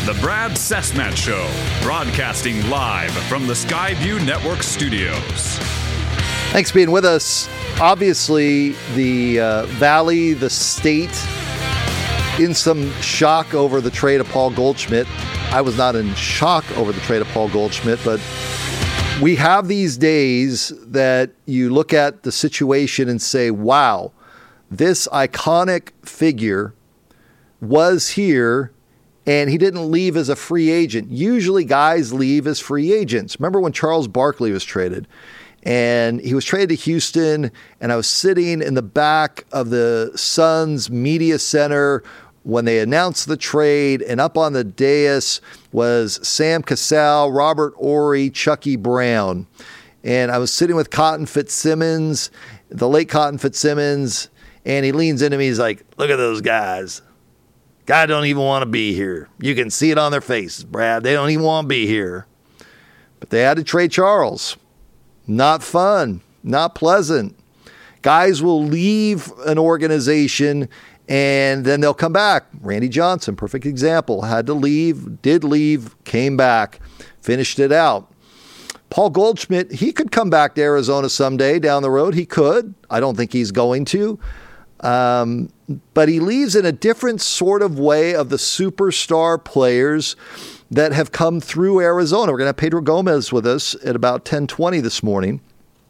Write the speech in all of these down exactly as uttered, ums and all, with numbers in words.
The Brad Cessna Show, broadcasting live from the Skyview Network studios. Thanks for being with us. Obviously, the uh, Valley, the state, in some shock over the trade of Paul Goldschmidt. I was not in shock over the trade of Paul Goldschmidt, but we have these days that you look at the situation and say, wow, this iconic figure was here and he didn't leave as a free agent. Usually guys leave as free agents. Remember when Charles Barkley was traded? And he was traded to Houston, and I was sitting in the back of the Suns media center when they announced the trade, and up on the dais was Sam Cassell, Robert Horry, Chucky Brown. And I was sitting with Cotton Fitzsimmons, the late Cotton Fitzsimmons, and he leans into me. He's like, look at those guys. Guys don't even want to be here. You can see it on their faces, Brad. They don't even want to be here. But they had to trade Charles. Not fun, not pleasant. Guys will leave an organization and then they'll come back. Randy Johnson, perfect example, had to leave, did leave, came back, finished it out. Paul Goldschmidt, he could come back to Arizona someday down the road. He could. I don't think he's going to. Um, but he leaves in a different sort of way of the superstar players that have come through Arizona. We're going to have Pedro Gomez with us at about ten twenty this morning,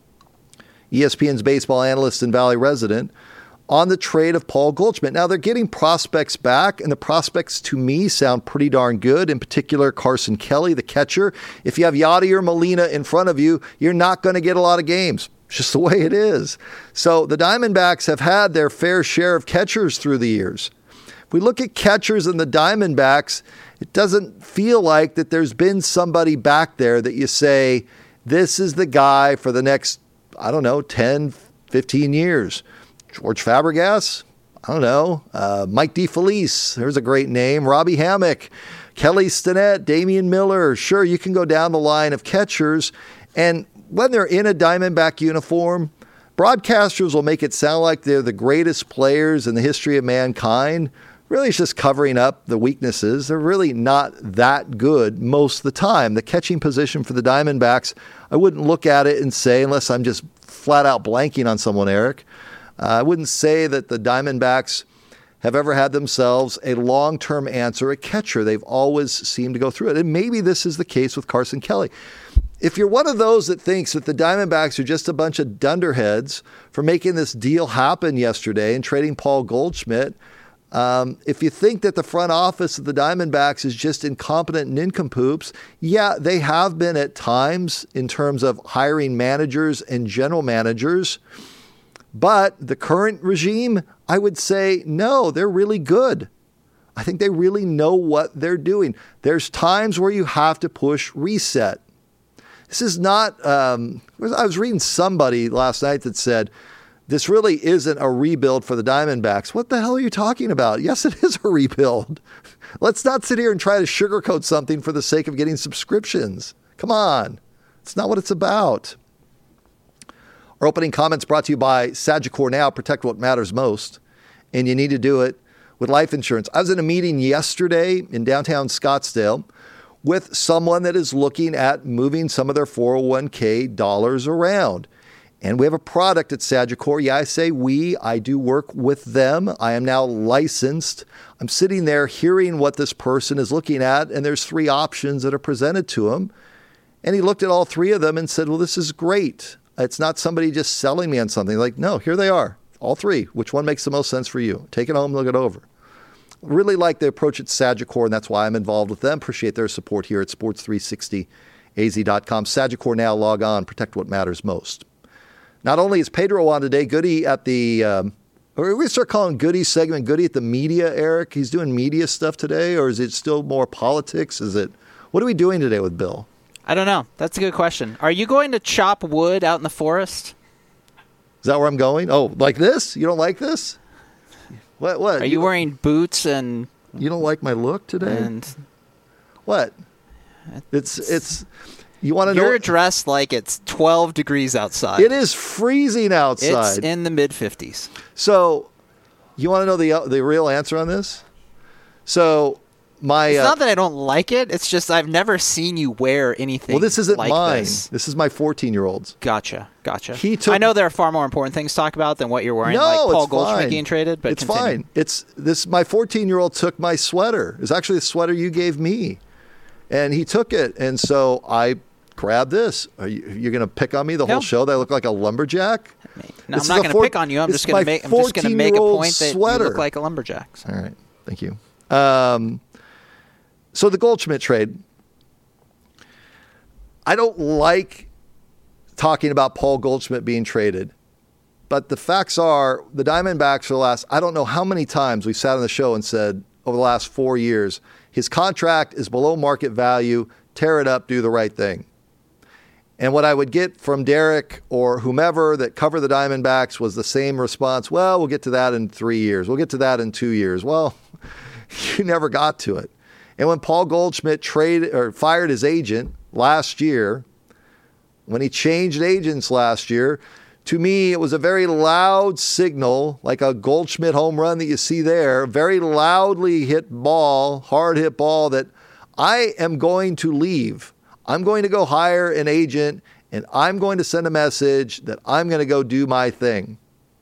E S P N's baseball analyst and Valley resident, on the trade of Paul Goldschmidt. Now, they're getting prospects back, and the prospects, to me, sound pretty darn good. In particular, Carson Kelly, the catcher. If you have Yadier Molina in front of you, you're not going to get a lot of games. It's just the way it is. So the Diamondbacks have had their fair share of catchers through the years. If we look at catchers in the Diamondbacks, it doesn't feel like that there's been somebody back there that you say, this is the guy for the next, I don't know, ten, fifteen years. George Fabregas? I don't know. Uh, Mike DeFelice. There's a great name. Robbie Hammock. Kelly Stinnett. Damian Miller. Sure, you can go down the line of catchers. And when they're in a Diamondback uniform, broadcasters will make it sound like they're the greatest players in the history of mankind. Really, it's just covering up the weaknesses. They're really not that good most of the time. The catching position for the Diamondbacks, I wouldn't look at it and say, unless I'm just flat out blanking on someone, Eric, uh, I wouldn't say that the Diamondbacks have ever had themselves a long-term answer at catcher. They've always seemed to go through it. And maybe this is the case with Carson Kelly. If you're one of those that thinks that the Diamondbacks are just a bunch of dunderheads for making this deal happen yesterday and trading Paul Goldschmidt, Um, if you think that the front office of the Diamondbacks is just incompetent nincompoops, yeah, they have been at times in terms of hiring managers and general managers. But the current regime, I would say, no, they're really good. I think they really know what they're doing. There's times where you have to push reset. This is not, um, I was reading somebody last night that said, this really isn't a rebuild for the Diamondbacks. What the hell are you talking about? Yes, it is a rebuild. Let's not sit here and try to sugarcoat something for the sake of getting subscriptions. Come on. It's not what it's about. Our opening comments brought to you by Sagicor Now. Protect what matters most. And you need to do it with life insurance. I was in a meeting yesterday in downtown Scottsdale with someone that is looking at moving some of their four oh one k dollars around. And we have a product at Sagicor. Yeah, I say we. I do work with them. I am now licensed. I'm sitting there hearing what this person is looking at, and there's three options that are presented to him. And he looked at all three of them and said, well, this is great. It's not somebody just selling me on something. Like, no, here they are, all three. Which one makes the most sense for you? Take it home, look it over. Really like the approach at Sagicor, and that's why I'm involved with them. Appreciate their support here at sports three sixty a z dot com. Sagicor Now, log on, protect what matters most. Not only is Pedro on today, Goody at the, um, or we start calling Goody segment Goody at the media, Eric. He's doing media stuff today, or is it still more politics? Is it, what are we doing today with Bill? I don't know. That's a good question. Are you going to chop wood out in the forest? Is that where I'm going? Oh, like this? You don't like this? What? What? Are you, you wearing boots and... You don't like my look today? And what? It's, it's, you want to know? You're dressed like it's twelve degrees outside. It is freezing outside. It's in the mid fifties. So, you want to know the the real answer on this? So, my. It's uh, not that I don't like it. It's just I've never seen you wear anything. Well, this isn't like mine. This. This is my fourteen-year-old's. Gotcha, gotcha. He took- I know there are far more important things to talk about than what you're wearing, No, like Paul it's Goldschmidt fine. getting traded. But it's continue. fine. It's this. My fourteen-year-old took my sweater. It's actually the sweater you gave me, and he took it. And so I grabbed this. Are you you're going to pick on me the No. whole show? That I look like a lumberjack. No, This I'm is not a going to four- pick on you. I'm this just is going to my make. I'm just going to make a fourteen-year-old point that sweater. you look like a lumberjack. So. All right. Thank you. Um, so the Goldschmidt trade. I don't like talking about Paul Goldschmidt being traded, but the facts are the Diamondbacks for the last, I don't know how many times we've sat on the show and said over the last four years, his contract is below market value, tear it up, do the right thing. And what I would get from Derek or whomever that covered the Diamondbacks was the same response. Well, we'll get to that in three years. We'll get to that in two years. Well, you never got to it. And when Paul Goldschmidt traded or fired his agent last year, when he changed agents last year, to me, it was a very loud signal, like a Goldschmidt home run that you see there, very loudly hit ball, hard hit ball that I am going to leave. I'm going to go hire an agent and I'm going to send a message that I'm going to go do my thing.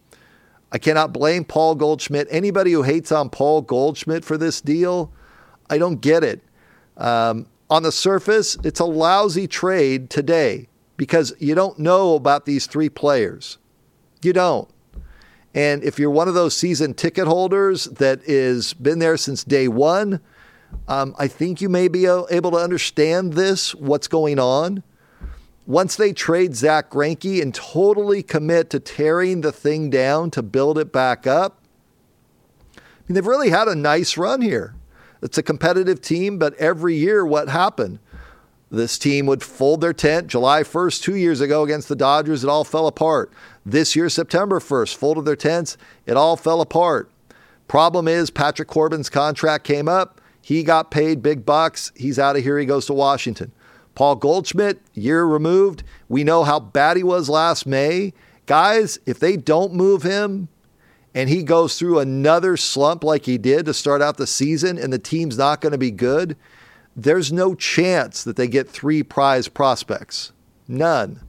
I cannot blame Paul Goldschmidt. Anybody who hates on Paul Goldschmidt for this deal, I don't get it. Um, on the surface, it's a lousy trade today because you don't know about these three players. You don't. And if you're one of those season ticket holders that is been there since day one, um, I think you may be able to understand this, what's going on. Once they trade Zach Greinke and totally commit to tearing the thing down to build it back up, I mean, they've really had a nice run here. It's a competitive team, but every year what happened? This team would fold their tent July first, two years ago against the Dodgers. It all fell apart. This year, September first, folded their tents. It all fell apart. Problem is, Patrick Corbin's contract came up. He got paid big bucks. He's out of here. He goes to Washington. Paul Goldschmidt, year removed. We know how bad he was last May. Guys, if they don't move him and he goes through another slump like he did to start out the season and the team's not going to be good, there's no chance that they get three prize prospects. None.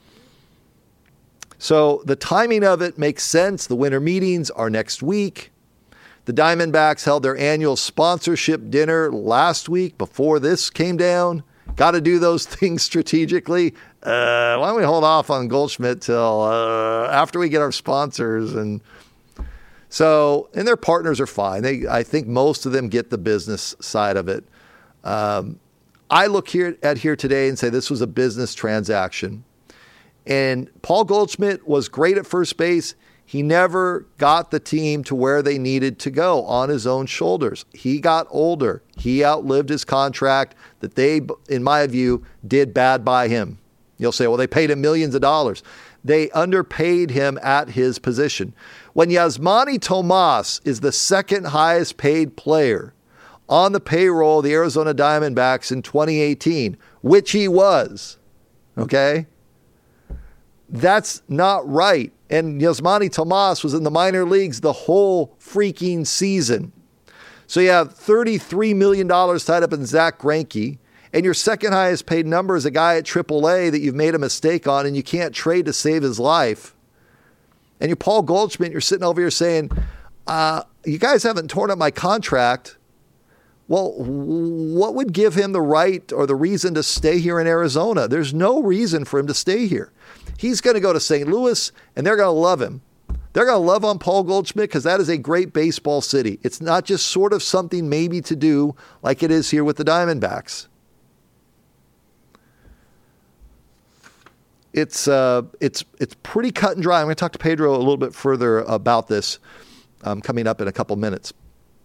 So the timing of it makes sense. The winter meetings are next week. The Diamondbacks held their annual sponsorship dinner last week before this came down. Got to do those things strategically. Uh, why don't we hold off on Goldschmidt till uh, after we get our sponsors? And so, and their partners are fine. They, I think most of them get the business side of it. Um, I look here at here today and say this was a business transaction. And Paul Goldschmidt was great at first base. He never got the team to where they needed to go on his own shoulders. He got older. He outlived his contract that they, in my view, did bad by him. You'll say, well, they paid him millions of dollars. They underpaid him at his position. When Yasmani Tomas is the second highest paid player on the payroll of the Arizona Diamondbacks in twenty eighteen, which he was, okay? That's not right. And Yasmani Tomas was in the minor leagues the whole freaking season. So you have thirty-three million dollars tied up in Zach Greinke, and your second highest paid number is a guy at triple A that you've made a mistake on and you can't trade to save his life. And you're Paul Goldschmidt, you're sitting over here saying, uh, you guys haven't torn up my contract. Well, what would give him the right or the reason to stay here in Arizona? There's no reason for him to stay here. He's going to go to Saint Louis, and they're going to love him. They're going to love on Paul Goldschmidt because that is a great baseball city. It's not just sort of something maybe to do like it is here with the Diamondbacks. It's uh, it's it's pretty cut and dry. I'm going to talk to Pedro a little bit further about this um, coming up in a couple minutes.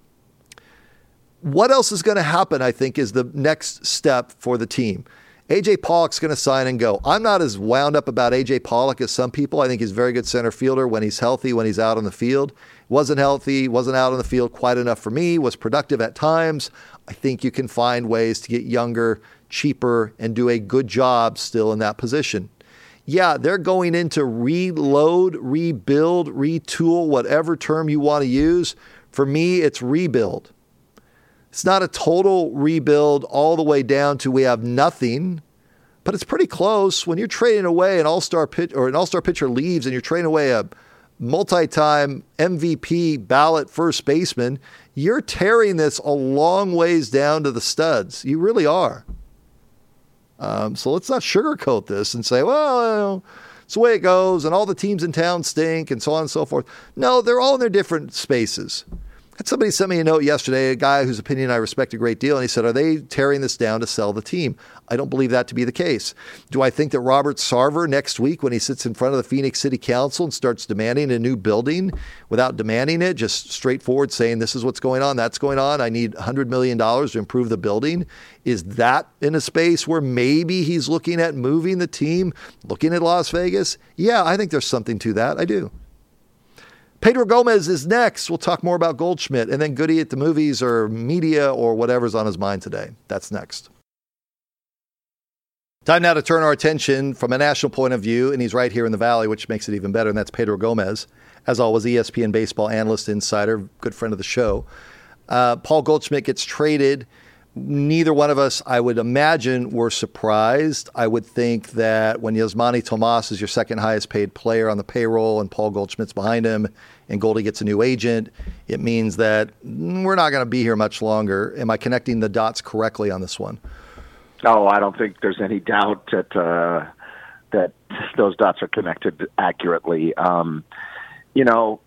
What else is going to happen, I think, is the next step for the team. A J Pollock's going to sign and go. I'm not as wound up about A J Pollock as some people. I think he's a very good center fielder when he's healthy, when he's out on the field. Wasn't healthy, wasn't out on the field quite enough for me, was productive at times. I think you can find ways to get younger, cheaper, and do a good job still in that position. Yeah, they're going into reload, rebuild, retool, whatever term you want to use. For me, it's rebuild. It's not a total rebuild all the way down to we have nothing, but it's pretty close. When you're trading away an all-star pitch or an all-star pitcher leaves and you're trading away a multi-time M V P ballot first baseman, you're tearing this a long ways down to the studs. You really are. Um, so let's not sugarcoat this and say, well, it's the way it goes and all the teams in town stink and so on and so forth. No, they're all in their different spaces. Had somebody sent me a note yesterday, a guy whose opinion I respect a great deal, and he said, are they tearing this down to sell the team? I don't believe that to be the case. Do I think that Robert Sarver next week when he sits in front of the Phoenix City Council and starts demanding a new building without demanding it, just straightforward saying this is what's going on, that's going on, I need one hundred million dollars to improve the building? Is that in a space where maybe he's looking at moving the team, looking at Las Vegas? Yeah, I think there's something to that. I do. Pedro Gomez is next. We'll talk more about Goldschmidt and then Goody at the movies or media or whatever's on his mind today. That's next. Time now to turn our attention from a national point of view, and he's right here in the Valley, which makes it even better, and that's Pedro Gomez. As always, E S P N baseball analyst, insider, good friend of the show. Uh, Paul Goldschmidt gets traded. Neither one of us, I would imagine, were surprised. I would think that when Yasmani Tomas is your second highest paid player on the payroll and Paul Goldschmidt's behind him and Goldie gets a new agent, it means that we're not going to be here much longer. Am I connecting the dots correctly on this one? Oh, I don't think there's any doubt that uh, that those dots are connected accurately. Um, you know,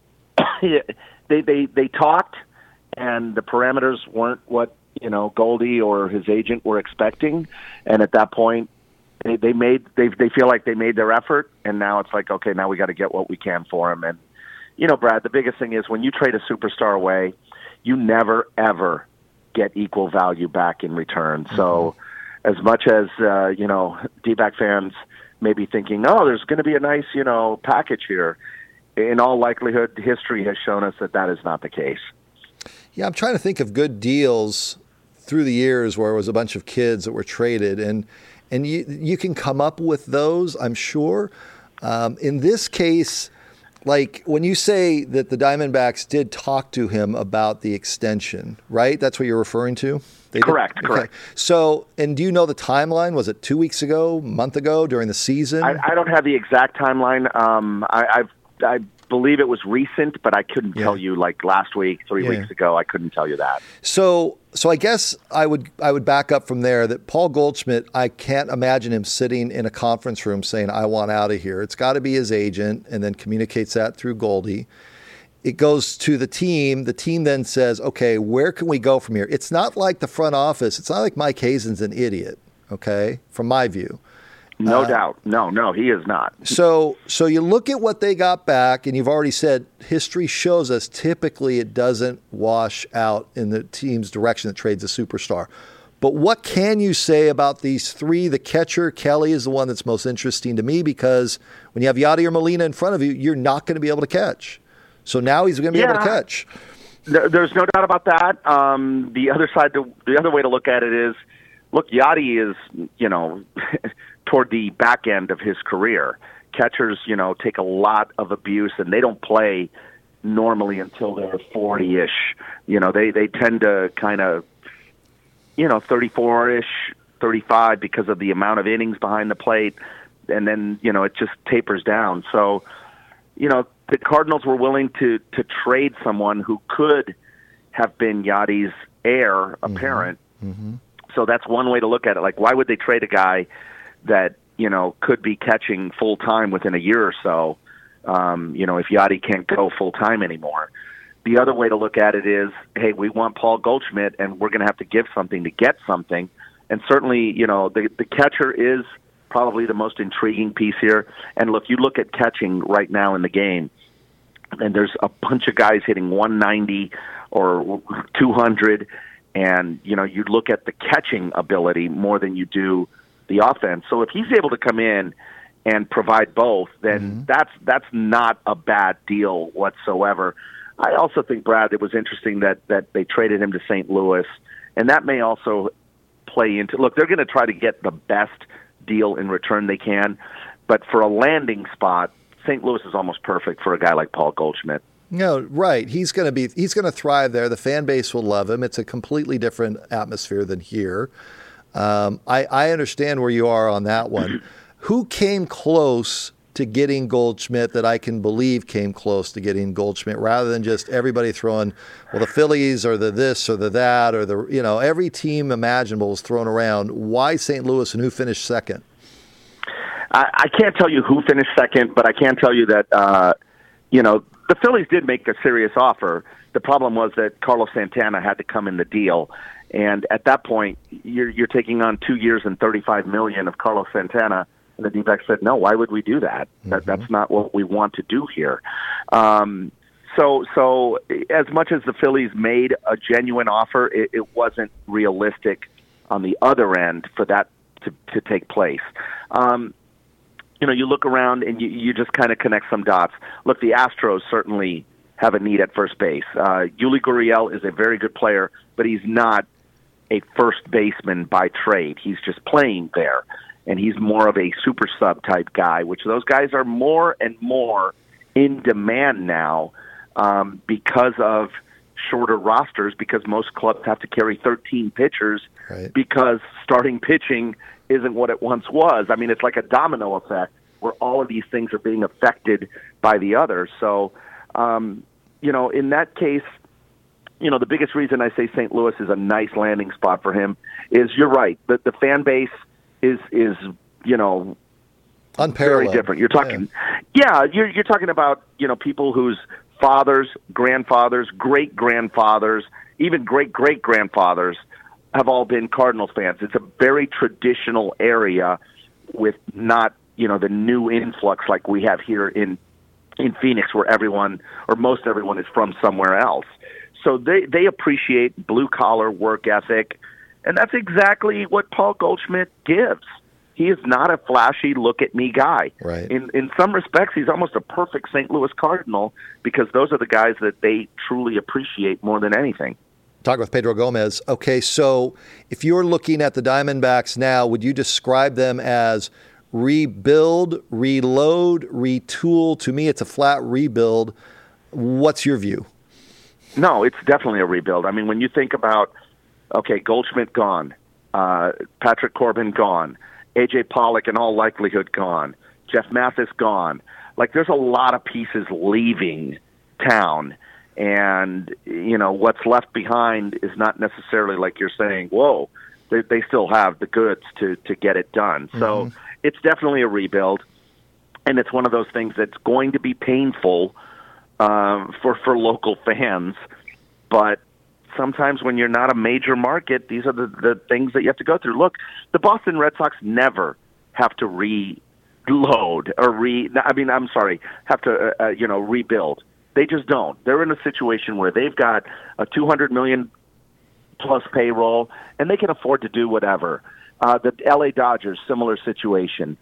they, they, they talked and the parameters weren't what you know, Goldie or his agent were expecting. And at that point, they, they made, they they feel like they made their effort. And now it's like, okay, now we got to get what we can for him. And, you know, Brad, the biggest thing is when you trade a superstar away, you never, ever get equal value back in return. Mm-hmm. So as much as, uh, you know, D-back fans may be thinking, oh, there's going to be a nice, you know, package here. In all likelihood, history has shown us that that is not the case. Yeah, I'm trying to think of good deals through the years where it was a bunch of kids that were traded, and and you you can come up with those, I'm sure. Um, in this case, like when you say that the Diamondbacks did talk to him about the extension, right? That's what you're referring to? They correct, did? correct. Okay. So, and do you know the timeline? Was it two weeks ago, a month ago, during the season? I, I don't have the exact timeline. Um, I, I've I believe it was recent, but I couldn't yeah. tell you like last week, three yeah. weeks ago. I couldn't tell you that. So, so I guess I would I would back up from there that Paul Goldschmidt, I can't imagine him sitting in a conference room saying, I want out of here. It's got to be his agent, and then communicates that through Goldie. It goes to the team. The team then says, okay, where can we go from here? It's not like the front office. It's not like Mike Hazen's an idiot, okay, from my view. No uh, doubt. No, no, he is not. So so you look at what they got back, and you've already said history shows us typically it doesn't wash out in the team's direction that trades a superstar. But what can you say about these three? The catcher, Kelly, is the one that's most interesting to me because when you have Yadi or Molina in front of you, you're not going to be able to catch. So now he's going to be yeah, able to catch. There's no doubt about that. Um, the other side, the, the other way to look at it is, look, Yadi is, you know, toward the back end of his career. Catchers, you know, take a lot of abuse, and they don't play normally until they're forty-ish. You know, they, they tend to kind of, you know, thirty-four-ish, thirty-five because of the amount of innings behind the plate, and then, you know, it just tapers down. So, you know, the Cardinals were willing to, to trade someone who could have been Yadi's heir apparent. Mm-hmm. Mm-hmm. So that's one way to look at it. Like, why would they trade a guy that, you know, could be catching full-time within a year or so, um, you know, if Yadi can't go full-time anymore? The other way to look at it is, hey, we want Paul Goldschmidt, and we're going to have to give something to get something. And certainly, you know, the, the catcher is probably the most intriguing piece here. And look, you look at catching right now in the game, and there's a bunch of guys hitting one ninety or two hundred, and, you know, you look at the catching ability more than you do the offense. So if he's able to come in and provide both, then mm-hmm. that's that's not a bad deal whatsoever. I also think, Brad, it was interesting that, that they traded him to Saint Louis, and that may also play into – look, they're going to try to get the best deal in return they can, but for a landing spot, Saint Louis is almost perfect for a guy like Paul Goldschmidt. No, right. He's going to be. He's going to thrive there. The fan base will love him. It's a completely different atmosphere than here. Um, I, I understand where you are on that one. Who came close to getting Goldschmidt that I can believe came close to getting Goldschmidt, rather than just everybody throwing, well, the Phillies or the this or the that or the, you know, every team imaginable was thrown around. Why Saint Louis, and who finished second? I, I can't tell you who finished second, but I can tell you that, uh, you know, the Phillies did make a serious offer. The problem was that Carlos Santana had to come in the deal. And at that point, you're, you're taking on two years and thirty-five million dollars of Carlos Santana. And the D-backs said, no, why would we do that? Mm-hmm. that? That's not what we want to do here. Um, so, so as much as the Phillies made a genuine offer, it, it wasn't realistic on the other end for that to, to take place. Um, you know, you look around and you, you just kind of connect some dots. Look, the Astros certainly have a need at first base. Uh, Yuli Gurriel is a very good player, but he's not a first baseman by trade. He's just playing there. And he's more of a super sub type guy, which those guys are more and more in demand now um, because of shorter rosters, because most clubs have to carry thirteen pitchers right. because starting pitching isn't what it once was. I mean, it's like a domino effect where all of these things are being affected by the others. So, um, you know, in that case, you know, the biggest reason I say Saint Louis is a nice landing spot for him is you're right. The, the fan base is, is you know, unparalleled. Very different. You're talking, yeah, yeah you're, you're talking about, you know, people whose fathers, grandfathers, great-grandfathers, even great-great-grandfathers have all been Cardinals fans. It's a very traditional area with not, you know, the new influx like we have here in in Phoenix, where everyone or most everyone is from somewhere else. So they, they appreciate blue-collar work ethic, and that's exactly what Paul Goldschmidt gives. He is not a flashy, look-at-me guy. Right. In in some respects, he's almost a perfect Saint Louis Cardinal because those are the guys that they truly appreciate more than anything. Talking with Pedro Gomez. Okay, so if you're looking at the Diamondbacks now, would you describe them as rebuild, reload, retool? To me, it's a flat rebuild. What's your view? No, it's definitely a rebuild. I mean, when you think about, okay, Goldschmidt gone, uh, Patrick Corbin gone, A J Pollock in all likelihood gone, Jeff Mathis gone. Like, there's a lot of pieces leaving town. And, you know, what's left behind is not necessarily like you're saying, whoa, they, they still have the goods to, to get it done. Mm-hmm. So it's definitely a rebuild. And it's one of those things that's going to be painful um, for, for local fans. But sometimes when you're not a major market, these are the, the things that you have to go through. Look, the Boston Red Sox never have to reload or re, I mean, I'm sorry, have to, uh, you know, rebuild. They just don't. They're in a situation where they've got a two hundred million dollars plus payroll, and they can afford to do whatever. Uh, the L A Dodgers, similar situation.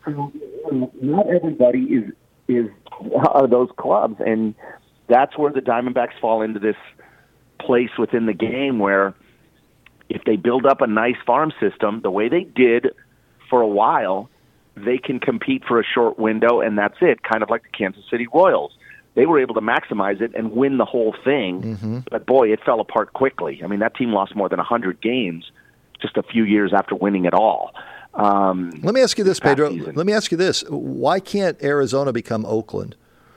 Not everybody is is are those clubs, and that's where the Diamondbacks fall into this place within the game where if they build up a nice farm system the way they did for a while, they can compete for a short window, and that's it, kind of like the Kansas City Royals. They were able to maximize it and win the whole thing, mm-hmm. but boy, it fell apart quickly. I mean, that team lost more than one hundred games just a few years after winning it all. Um, Let me ask you this, Pedro. Season. Let me ask you this. Why can't Arizona become Oakland?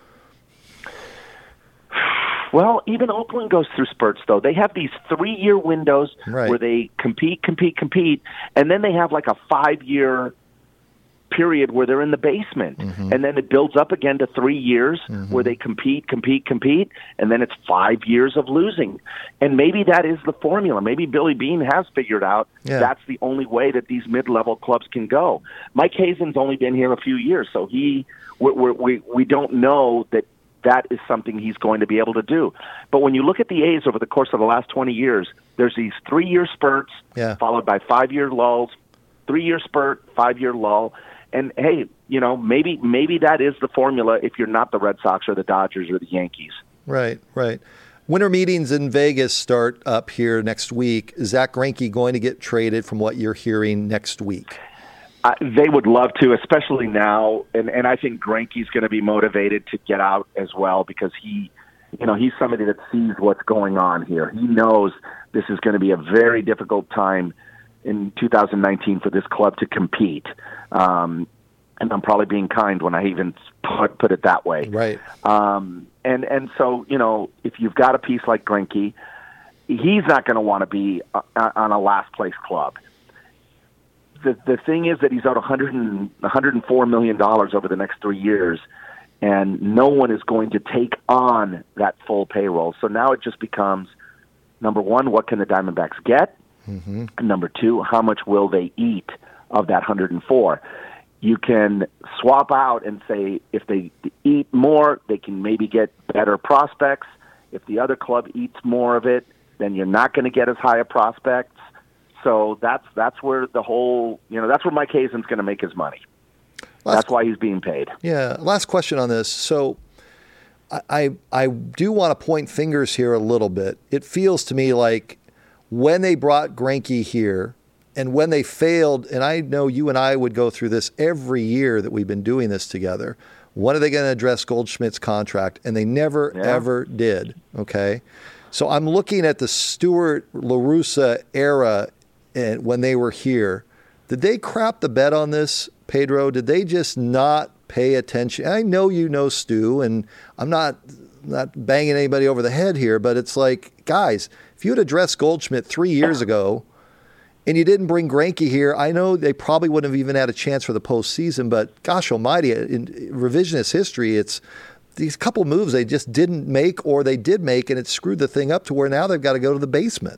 Well, even Oakland goes through spurts, though. They have these three-year windows right. where they compete, compete, compete, and then they have like a five-year period where they're in the basement, mm-hmm. and then it builds up again to three years mm-hmm. where they compete, compete, compete, and then it's five years of losing. And maybe that is the formula. Maybe Billy Beane has figured out yeah. that's the only way that these mid-level clubs can go. Mike Hazen's only been here a few years, so he we we we don't know that that is something he's going to be able to do. But when you look at the A's over the course of the last twenty years, there's these three-year spurts yeah. followed by five-year lulls, three-year spurt, five-year lull. And, hey, you know, maybe maybe that is the formula if you're not the Red Sox or the Dodgers or the Yankees. Right, right. Winter meetings in Vegas start up here next week. Is Zach Greinke going to get traded from what you're hearing next week? Uh, they would love to, especially now. And, and I think Greinke's going to be motivated to get out as well because he you know, he's somebody that sees what's going on here. He knows this is going to be a very difficult time in two thousand nineteen for this club to compete. Um, and I'm probably being kind when I even put, put it that way. Right. Um, and, and so, you know, if you've got a piece like Greinke, he's not going to want to be uh, on a last-place club. The the thing is that he's owed one hundred and, one hundred four million dollars over the next three years, and no one is going to take on that full payroll. So now it just becomes, number one, what can the Diamondbacks get? Mm-hmm. And number two, how much will they eat of that one hundred four? You can swap out and say if they eat more, they can maybe get better prospects. If the other club eats more of it, then you're not going to get as high a prospects. So that's that's where the whole, you know, that's where Mike Hazen's going to make his money. Last, that's why he's being paid. Yeah. Last question on this. So I, I I do want to point fingers here a little bit. It feels to me like when they brought Greinke here and when they failed, and I know you and I would go through this every year that we've been doing this together. When are they going to address Goldschmidt's contract? And they never, yeah. ever did. Okay. So I'm looking at the Stewart La Russa era and when they were here. Did they crap the bed on this, Pedro? Did they just not pay attention? I know you know Stu, and I'm not not banging anybody over the head here, but it's like, guys, if you had addressed Goldschmidt three years ago and you didn't bring Greinke here, I know they probably wouldn't have even had a chance for the postseason, but gosh almighty, in revisionist history, it's these couple moves they just didn't make or they did make, and it screwed the thing up to where now they've got to go to the basement.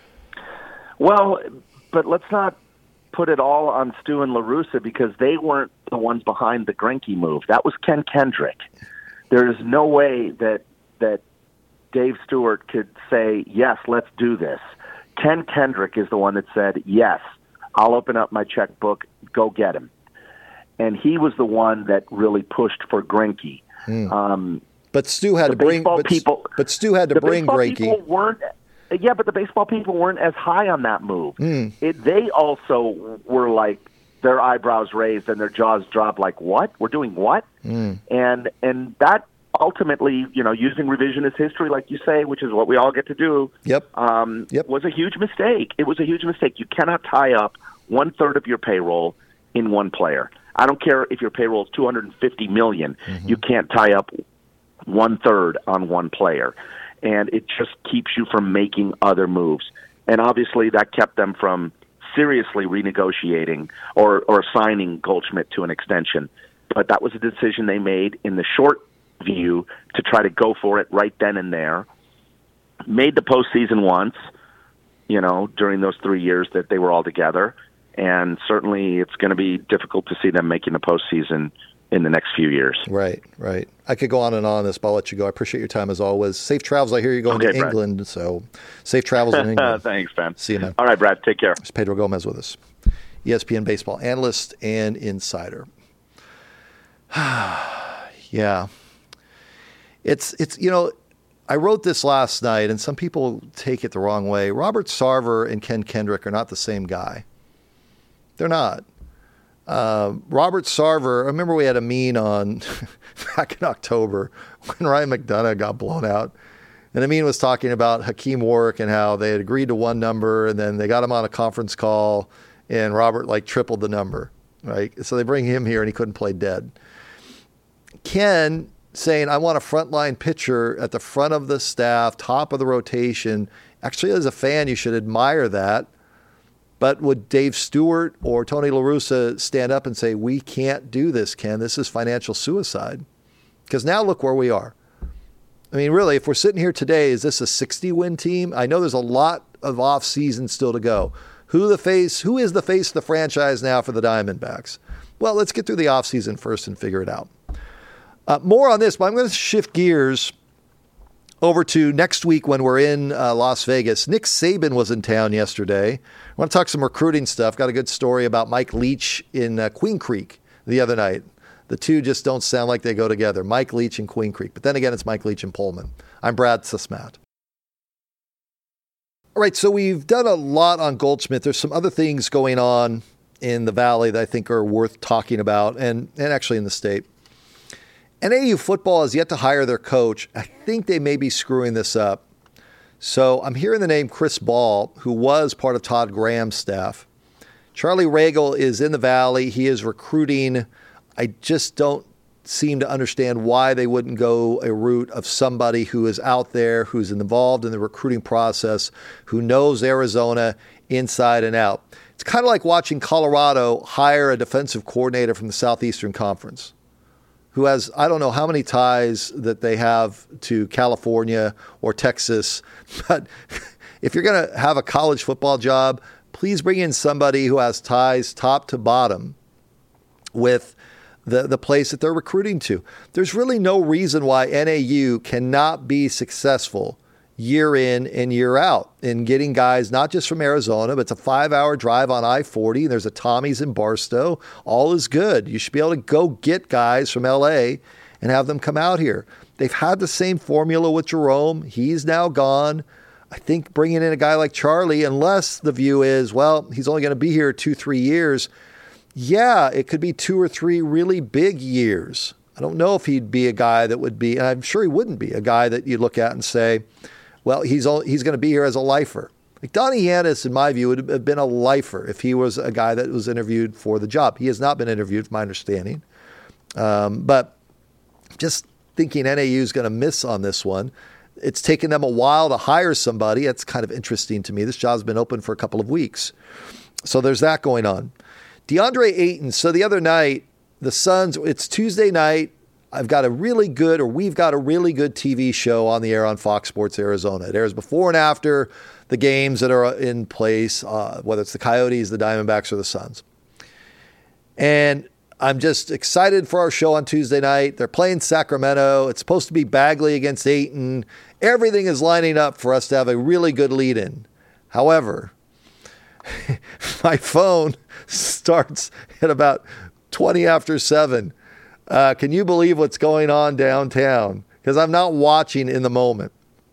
Well, but let's not put it all on Stu and La Russa because they weren't the ones behind the Greinke move. That was Ken Kendrick. There is no way that that Dave Stewart could say, yes, let's do this. Ken Kendrick is the one that said, yes, I'll open up my checkbook, go get him. And he was the one that really pushed for Greinke. Mm. Um, but Stu had to bring but, people, but Stu had to the bring Greinke. People weren't, yeah, but the baseball people weren't as high on that move. Mm. It, they also were like their eyebrows raised and their jaws dropped. Like, what? We're doing what? Mm. And and that ultimately, you know, using revisionist history, like you say, which is what we all get to do. Yep. Um, yep. Was a huge mistake. It was a huge mistake. You cannot tie up one third of your payroll in one player. I don't care if your payroll is two hundred fifty million dollars. Mm-hmm. You can't tie up one third on one player. And it just keeps you from making other moves. And obviously that kept them from seriously renegotiating or, or signing Goldschmidt to an extension. But that was a decision they made in the short view to try to go for it right then and there. Made the postseason once, you know, during those three years that they were all together. And certainly it's going to be difficult to see them making the postseason in the next few years. Right, right. I could go on and on this, but I'll let you go. I appreciate your time as always. Safe travels. I hear you're going okay, to Brad. England, so safe travels in England. Thanks, Ben. See you, man. All right, Brad. Take care. There's Pedro Gomez with us, E S P N baseball analyst and insider. Yeah. It's, it's you know, I wrote this last night, and some people take it the wrong way. Robert Sarver and Ken Kendrick are not the same guy. They're not. Uh, Robert Sarver, I remember we had a mean on back in October when Ryan McDonough got blown out. And Amin was talking about Hakeem Warwick and how they had agreed to one number and then they got him on a conference call and Robert like tripled the number, right? So they bring him here and he couldn't play dead. Ken saying, I want a frontline pitcher at the front of the staff, top of the rotation. Actually, as a fan, you should admire that. But would Dave Stewart or Tony La Russa stand up and say, we can't do this, Ken. This is financial suicide? Because now look where we are. I mean, really, if we're sitting here today, is this a sixty-win team? I know there's a lot of off-season still to go. Who the face? Who is the face of the franchise now for the Diamondbacks? Well, let's get through the off-season first and figure it out. Uh, more on this, but I'm going to shift gears over to next week when we're in uh, Las Vegas. Nick Saban was in town yesterday. I want to talk some recruiting stuff. Got a good story about Mike Leach in uh, Queen Creek the other night. The two just don't sound like they go together. Mike Leach and Queen Creek. But then again, it's Mike Leach and Pullman. I'm Brad Susmat. All right, so we've done a lot on Goldschmidt. There's some other things going on in the Valley that I think are worth talking about, and, and actually in the state. N A U football has yet to hire their coach. I think they may be screwing this up. So I'm hearing the name Chris Ball, who was part of Todd Graham's staff. Charlie Ragle is in the Valley. He is recruiting. I just don't seem to understand why they wouldn't go a route of somebody who is out there, who's involved in the recruiting process, who knows Arizona inside and out. It's kind of like watching Colorado hire a defensive coordinator from the Southeastern Conference, who has, I don't know how many ties that they have to California or Texas, but if you're going to have a college football job, please bring in somebody who has ties top to bottom with the, the place that they're recruiting to. There's really no reason why N A U cannot be successful year in and year out in getting guys, not just from Arizona, but it's a five-hour drive on I forty. There's a Tommy's in Barstow. All is good. You should be able to go get guys from L A and have them come out here. They've had the same formula with Jerome. He's now gone. I think bringing in a guy like Charlie, unless the view is, well, he's only going to be here two, three years. Yeah, it could be two or three really big years. I don't know if he'd be a guy that would be, and I'm sure he wouldn't be, a guy that you look at and say, well, he's all, he's going to be here as a lifer. Like Donnie Yanis, in my view, would have been a lifer if he was a guy that was interviewed for the job. He has not been interviewed, from my understanding. Um, but just thinking N A U is going to miss on this one. It's taken them a while to hire somebody. That's kind of interesting to me. This job's been open for a couple of weeks. So there's that going on. DeAndre Ayton. So the other night, the Suns, it's Tuesday night. I've got a really good, or we've got a really good T V show on the air on Fox Sports Arizona. It airs before and after the games that are in place, uh, whether it's the Coyotes, the Diamondbacks, or the Suns. And I'm just excited for our show on Tuesday night. They're playing Sacramento. It's supposed to be Bagley against Ayton. Everything is lining up for us to have a really good lead-in. However, my phone starts at about twenty after seven. Uh, can you believe what's going on downtown? Because I'm not watching in the moment.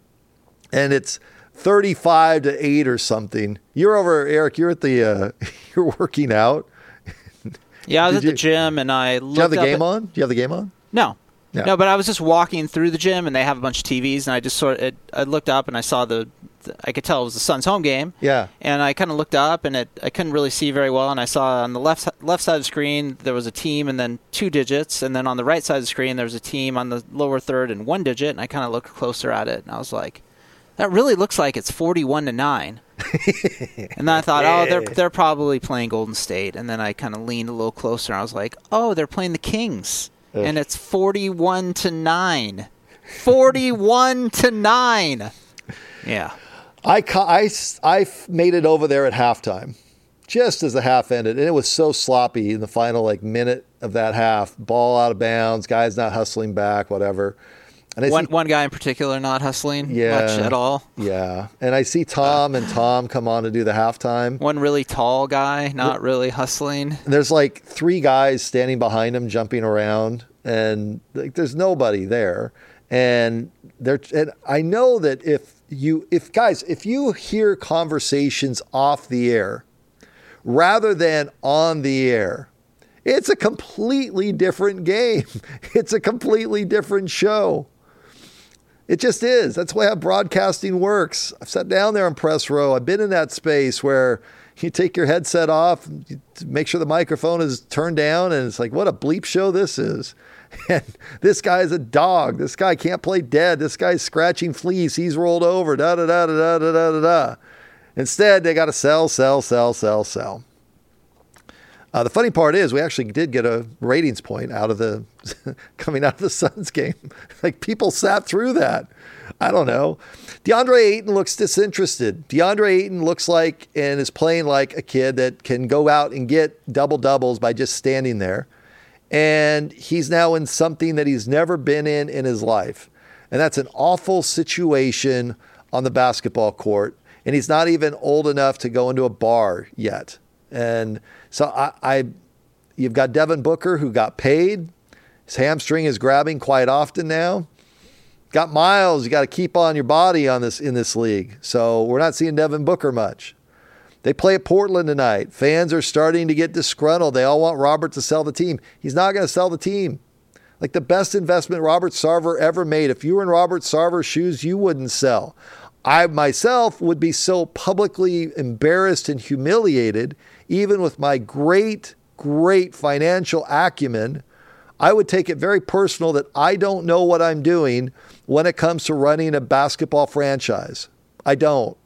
And it's thirty-five to eight or something. You're over, Eric, you're at the, uh, you're working out. Yeah, I was Did at you, the gym and I looked Do you have the game at, on? Do you have the game on? No. Yeah. No, but I was just walking through the gym and they have a bunch of T Vs and I just sort of, it, I looked up and I saw the, the, I could tell it was the Suns home game. Yeah. And I kind of looked up and it, I couldn't really see very well and I saw on the left left side of the screen there was a team and then two digits, and then on the right side of the screen there was a team on the lower third and one digit, and I kind of looked closer at it and I was like, that really looks like it's forty-one to nine. And then I thought, oh, they're they're probably playing Golden State. And then I kind of leaned a little closer. And I was like, oh, they're playing the Kings, Ugh. and it's forty-one to nine. Forty-one to nine. Yeah. I I I made it over there at halftime, just as the half ended, and it was so sloppy in the final like minute of that half. Ball out of bounds, guys not hustling back, whatever. And I one see, one guy in particular not hustling yeah, much at all. Yeah. And I see Tom and Tom come on to do the halftime. One really tall guy, not really hustling. And there's like three guys standing behind him, jumping around, and like there's nobody there. And they're, and I know that if you, if guys, if you hear conversations off the air rather than on the air, it's a completely different game. It's a completely different show. It just is. That's why how broadcasting works. I've sat down there in press row. I've been in that space where you take your headset off, you make sure the microphone is turned down, and it's like, what a bleep show this is. And this guy's a dog. This guy can't play dead. This guy's scratching fleas. He's rolled over. Da da da da da da da da. Instead, they got to sell, sell, sell, sell, sell. Uh, the funny part is we actually did get a ratings point out of the coming out of the Suns game. Like people sat through that. I don't know. DeAndre Ayton looks disinterested. DeAndre Ayton looks like and is playing like a kid that can go out and get double doubles by just standing there. And he's now in something that he's never been in in his life. And that's an awful situation on the basketball court. And he's not even old enough to go into a bar yet. And so I, I, you've got Devin Booker who got paid. His hamstring is grabbing quite often now. Got Miles, you got to keep on your body on this in this league. So we're not seeing Devin Booker much. They play at Portland tonight. Fans are starting to get disgruntled. They all want Robert to sell the team. He's not going to sell the team. Like the best investment Robert Sarver ever made. If you were in Robert Sarver's shoes, you wouldn't sell. I myself would be so publicly embarrassed and humiliated, even with my great, great financial acumen. I would take it very personal that I don't know what I'm doing when it comes to running a basketball franchise. I don't.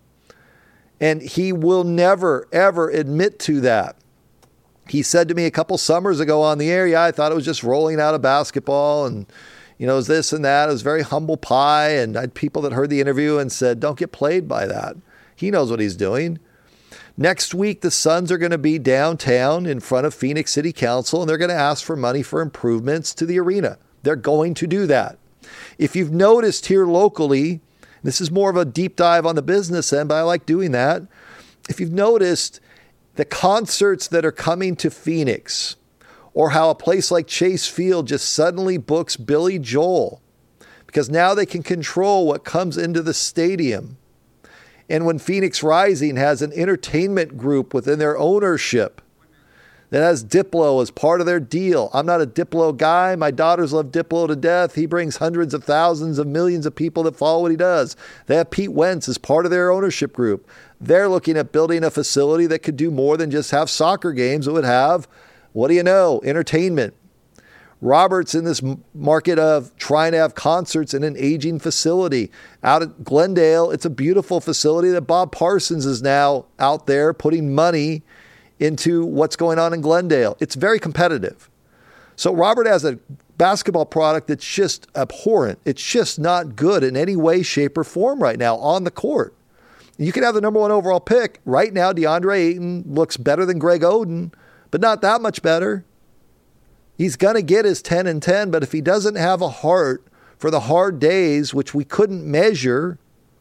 And he will never, ever admit to that. He said to me a couple summers ago on the air, yeah, I thought it was just rolling out of basketball and, you know, it was this and that. It was very humble pie. And I had people that heard the interview and said, don't get played by that. He knows what he's doing. Next week, the Suns are going to be downtown in front of Phoenix City Council, and they're going to ask for money for improvements to the arena. They're going to do that. If you've noticed here locally, this is more of a deep dive on the business end, but I like doing that. If you've noticed, the concerts that are coming to Phoenix, or how a place like Chase Field just suddenly books Billy Joel, because now they can control what comes into the stadium. And when Phoenix Rising has an entertainment group within their ownership that has Diplo as part of their deal. I'm not a Diplo guy. My daughters love Diplo to death. He brings hundreds of thousands of millions of people that follow what he does. They have Pete Wentz as part of their ownership group. They're looking at building a facility that could do more than just have soccer games. It would have, what do you know, entertainment. Robert's in this market of trying to have concerts in an aging facility. Out at Glendale, it's a beautiful facility that Bob Parsons is now out there putting money into what's going on in Glendale. It's very competitive. So Robert has a basketball product that's just abhorrent. It's just not good in any way, shape, or form right now on the court. You can have the number one overall pick. Right now, DeAndre Ayton looks better than Greg Oden, but not that much better. He's going to get his ten and ten, but if he doesn't have a heart for the hard days, which we couldn't measure,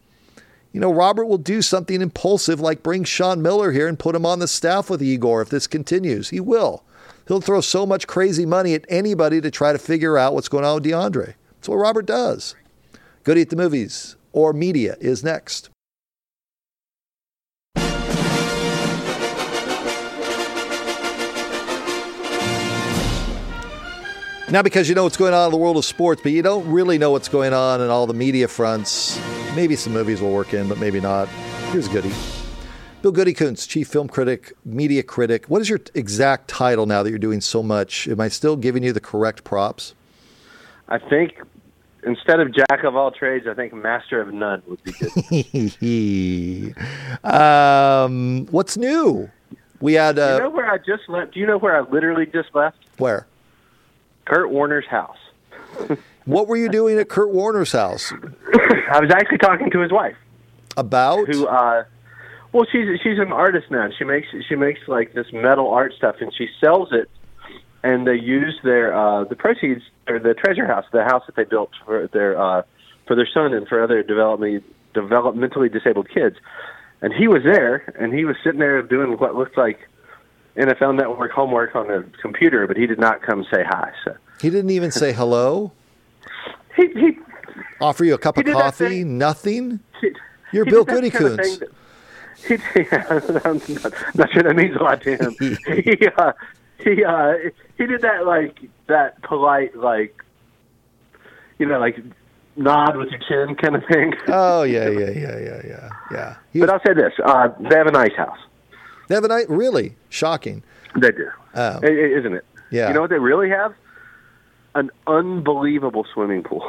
you know, Robert will do something impulsive like bring Sean Miller here and put him on the staff with Igor if this continues. He will. He'll throw so much crazy money at anybody to try to figure out what's going on with DeAndre. That's what Robert does. Go to Eat the Movies or Media is next. Now, because you know what's going on in the world of sports, but you don't really know what's going on in all the media fronts. Maybe some movies will work in, but maybe not. Here's Goody. Bill Goody Kuntz, chief film critic, media critic. What is your exact title now that you're doing so much? Am I still giving you the correct props? I think instead of jack of all trades, I think master of none would be good. um, what's new? We had. Uh, you know where I just left? Do you know where I literally just left? Where? Kurt Warner's house. What were you doing at Kurt Warner's house? I was actually talking to his wife. About? Who? Uh, well, she's she's an artist now. She makes she makes like this metal art stuff, and she sells it. And they use their uh, the proceeds or the treasure house, the house that they built for their uh, for their son and for other developmentally developmentally disabled kids. And he was there, and he was sitting there doing what looked like N F L Network homework on the computer, but he did not come say hi. So he didn't even say hello. He, he offer you a cup of coffee. Nothing. He, You're Bill Goody Kuntz. He, yeah, I'm not, not sure that means a lot to him. he uh, he uh, he did that like that polite like you know like nod with your chin kind of thing. Oh yeah yeah yeah yeah yeah yeah. He but was, I'll say this: uh, they have a nice house. They have a night really shocking. They do, oh. Isn't it? Yeah. You know what they really have? An unbelievable swimming pool.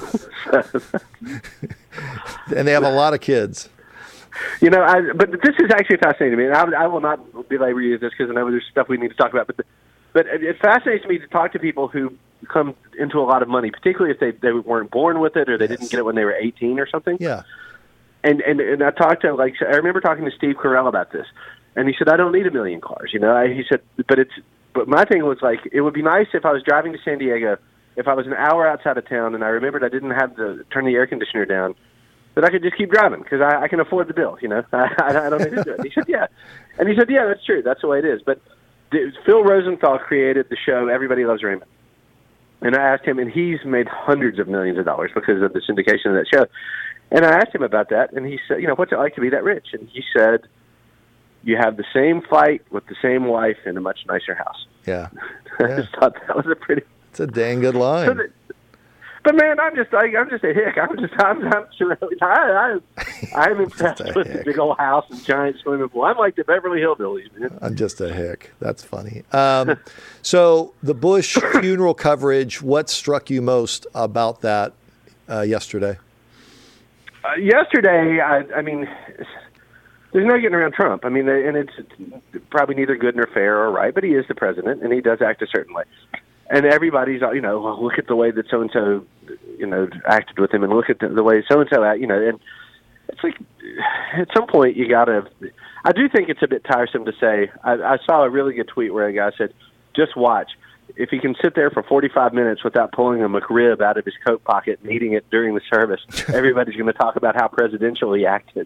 And they have a lot of kids. You know, I, but this is actually fascinating to me, and I, I will not belabor you with this because I know there's stuff we need to talk about. But the, but it fascinates me to talk to people who come into a lot of money, particularly if they they weren't born with it or they yes. didn't get it when they were eighteen or something. Yeah. And and and I talked to like I remember talking to Steve Carell about this. And he said, I don't need a million cars, you know. I, he said, but it's, but my thing was like, it would be nice if I was driving to San Diego, if I was an hour outside of town, and I remembered I didn't have to turn the air conditioner down, that I could just keep driving because I, I can afford the bill, you know. I, I don't need to do it. He said, yeah, and he said, yeah, that's true. That's the way it is. But the, Phil Rosenthal created the show Everybody Loves Raymond, and I asked him, and he's made hundreds of millions of dollars because of the syndication of that show. And I asked him about that, and he said, you know, what's it like to be that rich? And he said, you have the same flight with the same wife in a much nicer house. Yeah. I yeah. just thought that was a pretty It's a dang good line. So that, but man, I'm just like I'm just a hick. I'm just I'm I'm sure I I I'm impressed with hick. The big old house and giant swimming pool. I'm like the Beverly Hillbillies, man. I'm just a hick. That's funny. Um, so the Bush funeral coverage. What struck you most about that uh, yesterday? Uh, yesterday, I, I mean, there's no getting around Trump. I mean, and it's probably neither good nor fair or right, but he is the president, and he does act a certain way. And everybody's, you know, well, look at the way that so-and-so, you know, acted with him, and look at the, the way so-and-so act, you know, and it's like, at some point you got to, I do think it's a bit tiresome to say, I, I saw a really good tweet where a guy said, just watch. If he can sit there for forty-five minutes without pulling a McRib out of his coat pocket and eating it during the service, everybody's going to talk about how presidential he acted.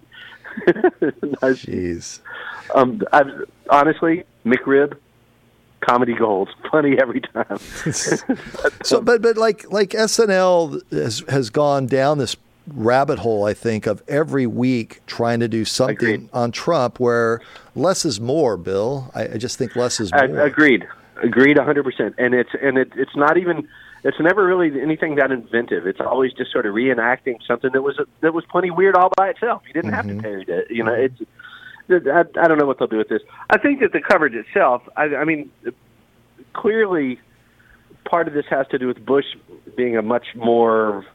Jeez. Um, I, honestly, McRib, comedy gold, funny every time. so, but but like like S N L has has gone down this rabbit hole, I think, of every week trying to do something Agreed. on Trump where less is more. Bill, I, I just think less is more. I, agreed. Agreed, one hundred percent. And it's and it, it's not even it's never really anything that inventive. It's always just sort of reenacting something that was that was plenty weird all by itself. You didn't Mm-hmm. have to parody it. You know, it's I, I don't know what they'll do with this. I think that the coverage itself. I, I mean, clearly, part of this has to do with Bush being a much more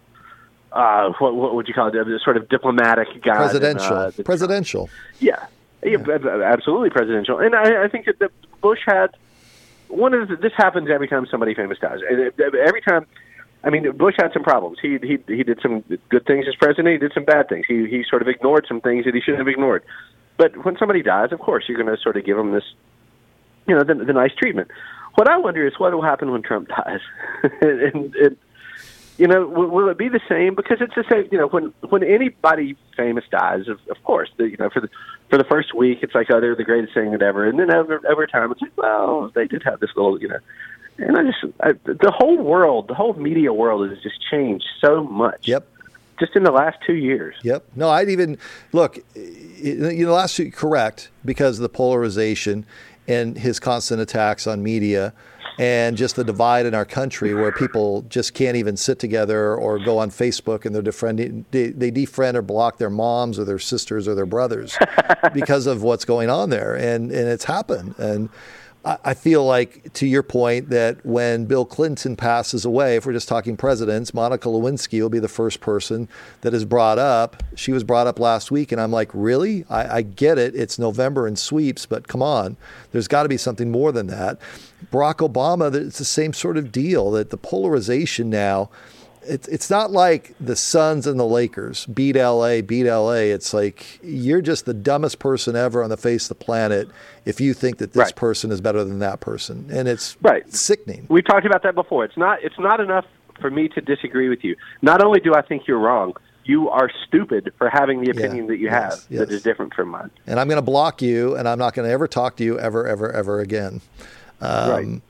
uh, what, what would you call it? A sort of diplomatic guy. Presidential. Than, uh, than Presidential. Trump. Yeah. Yeah, absolutely presidential. And I, I think that the Bush had. One of the, this happens every time somebody famous dies. Every time, I mean, Bush had some problems. He he he did some good things as president. He did some bad things. He he sort of ignored some things that he shouldn't have ignored. But when somebody dies, of course, you're going to sort of give them this, you know, the, the nice treatment. What I wonder is what will happen when Trump dies, and, and you know, will, will it be the same? Because it's the same. You know, when when anybody famous dies, of, of course, the, you know, for the for the first week, it's like, oh, they're the greatest thing ever, and then over over time, it's like, well, they did have this little, you know, and I just I, the whole world, the whole media world has just changed so much. Yep. Just in the last two years. Yep. No, I'd even look. You know, last week, correct, because of the polarization and his constant attacks on media. And just the divide in our country where people just can't even sit together or go on Facebook and they're defriending, they, they defriend or block their moms or their sisters or their brothers because of what's going on there. And, and it's happened. And I, I feel like, to your point, that when Bill Clinton passes away, if we're just talking presidents, Monica Lewinsky will be the first person that is brought up. She was brought up last week. And I'm like, really? I, I get it. It's November and sweeps, but come on, there's got to be something more than that. Barack Obama, it's the same sort of deal, that the polarization now, it's it's not like the Suns and the Lakers beat L A, beat L A. It's like you're just the dumbest person ever on the face of the planet if you think that this right. person is better than that person. And it's right. sickening. We talked about that before. It's not it's not enough for me to disagree with you. Not only do I think you're wrong, you are stupid for having the opinion yeah. that you yes. have yes. that is different from mine. And I'm going to block you, and I'm not going to ever talk to you ever, ever, ever again. Um, right.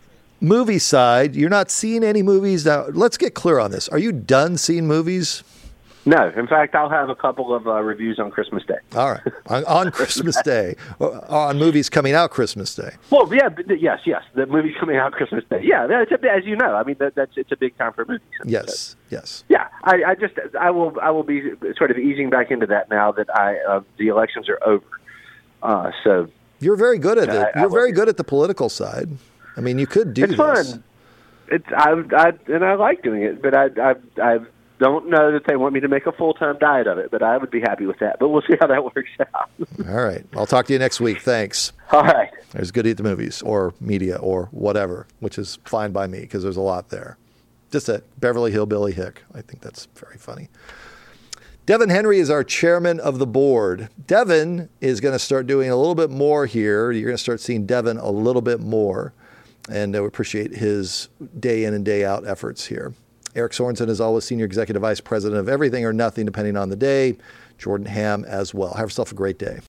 Movie side, you're not seeing any movies now. Let's get clear on this. Are you done seeing movies? No. In fact, I'll have a couple of uh, reviews on Christmas Day. All right. On, on Christmas Day. Or on movies coming out Christmas Day. Well, yeah, but, yes, yes. The movie's coming out Christmas Day. Yeah, that's a, as you know. I mean, that, that's it's a big time for movies. Yes, so, yes. Yeah, I, I just I will I will be sort of easing back into that now that I uh, the elections are over. Uh, so you're very good at it. I, I you're very be. good at the political side. I mean, you could do it's this. fun. It's I, I and I like doing it, but I I I don't know that they want me to make a full time diet of it. But I would be happy with that. But we'll see how that works out. All right, I'll talk to you next week. Thanks. All right. There's good to eat the movies or media or whatever, which is fine by me because there's a lot there. Just a Beverly Hillbilly hick. I think that's very funny. Devin Henry is our chairman of the board. Devin is going to start doing a little bit more here. You're going to start seeing Devin a little bit more. And I appreciate his day in and day out efforts here. Eric Sorensen is always Senior Executive Vice President of Everything or Nothing, depending on the day. Jordan Ham as well. Have yourself a great day.